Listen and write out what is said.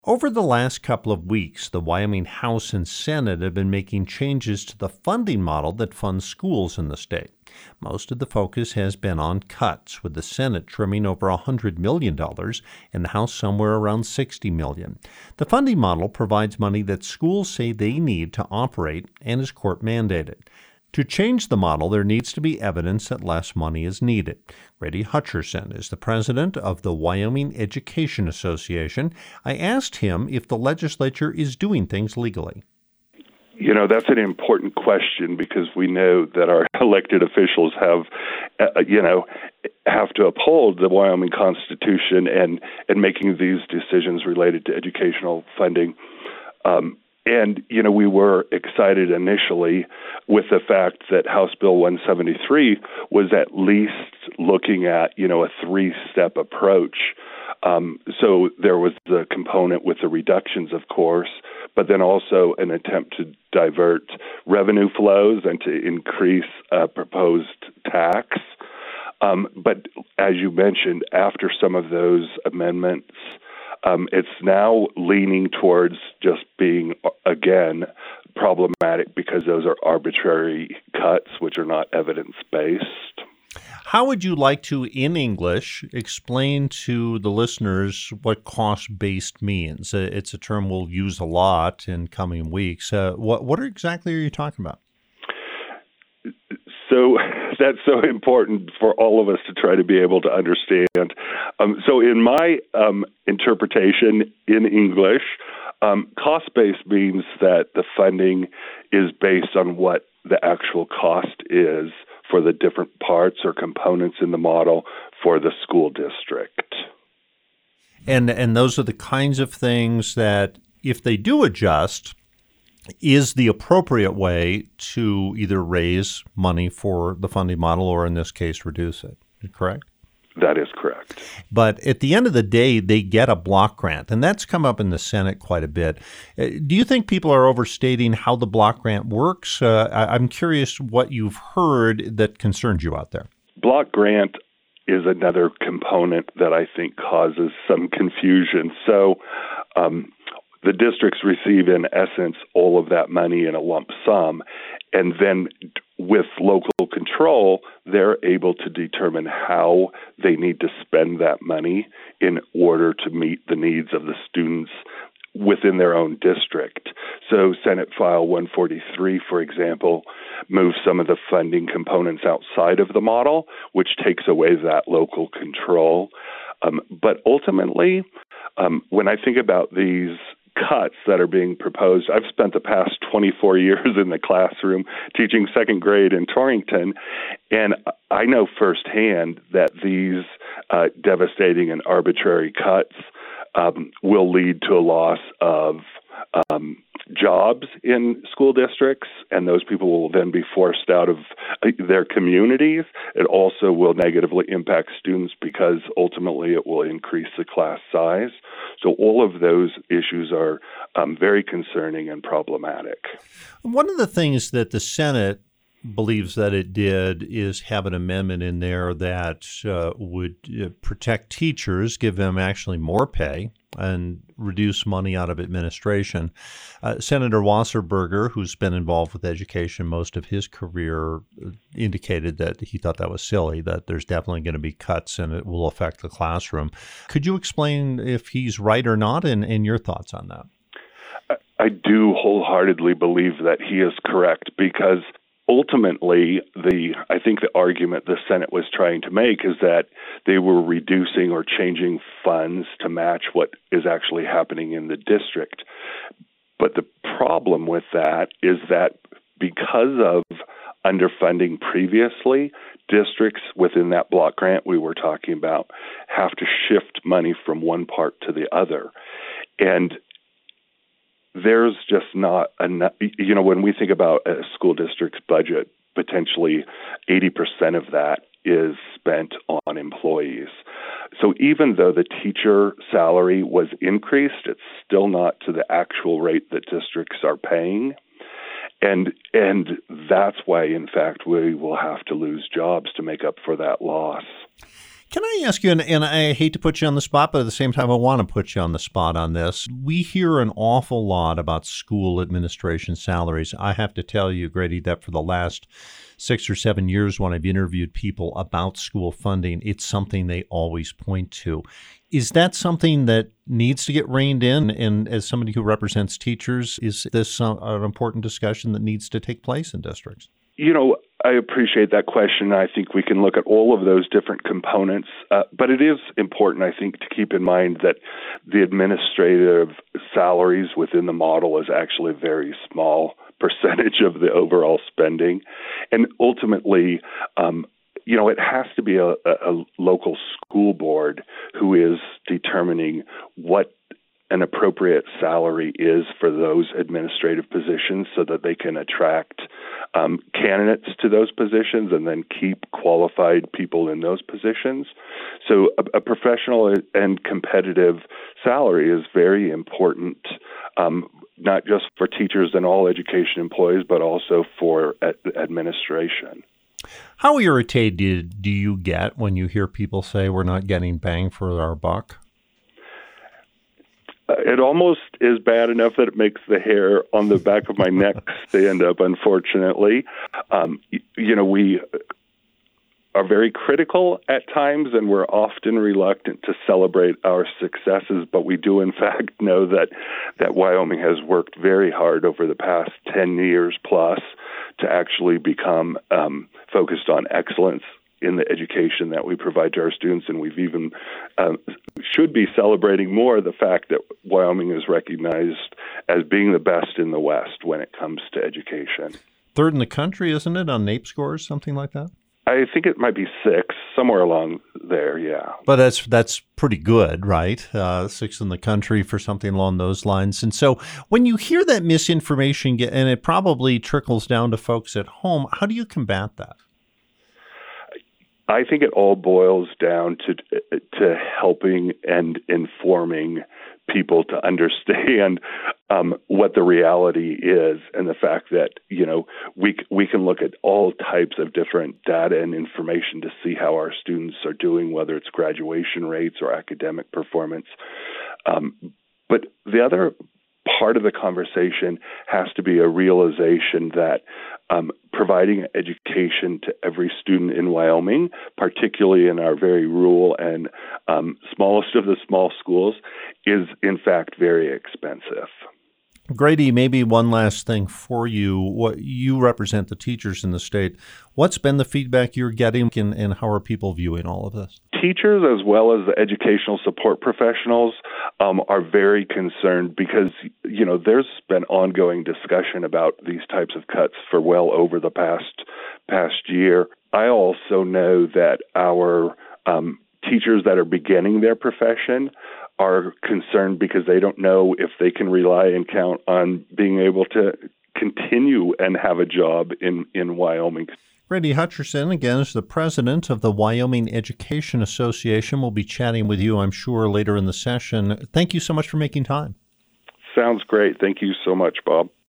Over the last couple of weeks, the Wyoming House and Senate have been making changes to the funding model that funds schools in the state. Most of the focus has been on cuts, with the Senate trimming over $100 million and the House somewhere around $60 million. The funding model provides money that schools say they need to operate and is court mandated. To change the model, there needs to be evidence that less money is needed. Grady Hutcherson is the president of the Wyoming Education Association. I asked him if the legislature is doing things legally. You know, that's an important question because we know that our elected officials have to uphold the Wyoming Constitution and making these decisions related to educational funding. And, we were excited initially with the fact that House Bill 173 was at least looking at, a three-step approach. So there was the component with the reductions, of course, but then also an attempt to divert revenue flows and to increase proposed tax. But as you mentioned, after some of those amendments, it's now leaning towards just being, again, problematic because those are arbitrary cuts, which are not evidence-based. How would you like to, in English, explain to the listeners what cost-based means? It's a term we'll use a lot in coming weeks. What exactly are you talking about? So that's so important for all of us to try to be able to understand. So in my interpretation in English, cost-based means that the funding is based on what the actual cost is for the different parts or components in the model for the school district. And those are the kinds of things that, if they do adjust, is the appropriate way to either raise money for the funding model or, in this case, reduce it. Correct? That is correct. But at the end of the day, they get a block grant, and that's come up in the Senate quite a bit. Do you think people are overstating how the block grant works? I'm curious what you've heard that concerns you out there. Block grant is another component that I think causes some confusion. So the districts receive, in essence, all of that money in a lump sum, and then with local control, they're able to determine how they need to spend that money in order to meet the needs of the students within their own district. So Senate File 143, for example, moves some of the funding components outside of the model, which takes away that local control. But ultimately, when I think about these cuts that are being proposed, I've spent the past 24 years in the classroom teaching second grade in Torrington, and I know firsthand that these devastating and arbitrary cuts will lead to a loss of jobs in school districts, and those people will then be forced out of their communities. It also will negatively impact students because ultimately it will increase the class size. So all of those issues are very concerning and problematic. One of the things that the Senate believes that it did is have an amendment in there that would protect teachers, give them actually more pay, and reduce money out of administration. Senator Wasserberger, who's been involved with education most of his career, indicated that he thought that was silly, that there's definitely going to be cuts and it will affect the classroom. Could you explain if he's right or not and your thoughts on that? I do wholeheartedly believe that he is correct because ultimately, I think the argument the Senate was trying to make is that they were reducing or changing funds to match what is actually happening in the district. But the problem with that is that because of underfunding previously, districts within that block grant we were talking about have to shift money from one part to the other. And there's just not enough, when we think about a school district's budget, potentially 80% of that is spent on employees. So even though the teacher salary was increased, it's still not to the actual rate that districts are paying. And that's why, in fact, we will have to lose jobs to make up for that loss. Can I ask you, and I hate to put you on the spot, but at the same time, I want to put you on the spot on this. We hear an awful lot about school administration salaries. I have to tell you, Grady, that for the last 6 or 7 years when I've interviewed people about school funding, it's something they always point to. Is that something that needs to get reined in? And as somebody who represents teachers, is this an important discussion that needs to take place in districts? I appreciate that question. I think we can look at all of those different components, but it is important, I think, to keep in mind that the administrative salaries within the model is actually a very small percentage of the overall spending. And ultimately, it has to be a local school board who is determining what an appropriate salary is for those administrative positions so that they can attract candidates to those positions and then keep qualified people in those positions. So a professional and competitive salary is very important, not just for teachers and all education employees, but also for administration. How irritated do you get when you hear people say we're not getting bang for our buck? It almost is bad enough that it makes the hair on the back of my neck stand up, unfortunately. We are very critical at times, and we're often reluctant to celebrate our successes, but we do, in fact, know that Wyoming has worked very hard over the past 10 years plus to actually become focused on excellence in the education that we provide to our students, and we've even should be celebrating more the fact that Wyoming is recognized as being the best in the West when it comes to education. Third in the country, isn't it, on NAEP scores, something like that? I think it might be 6, somewhere along there, yeah. But that's pretty good, right? 6th in the country for something along those lines. And so when you hear that misinformation, and it probably trickles down to folks at home, how do you combat that? I think it all boils down to helping and informing people to understand what the reality is, and the fact that we can look at all types of different data and information to see how our students are doing, whether it's graduation rates or academic performance. But the other part of the conversation has to be a realization that providing education to every student in Wyoming, particularly in our very rural and smallest of the small schools, is in fact very expensive. Grady, maybe one last thing for you. What you represent the teachers in the state. What's been the feedback you're getting, and how are people viewing all of this? Teachers, as well as the educational support professionals, are very concerned because, there's been ongoing discussion about these types of cuts for well over the past year. I also know that our teachers that are beginning their profession are concerned because they don't know if they can rely and count on being able to continue and have a job in Wyoming. Grady Hutcherson, again, is the president of the Wyoming Education Association. We'll be chatting with you, I'm sure, later in the session. Thank you so much for making time. Sounds great. Thank you so much, Bob.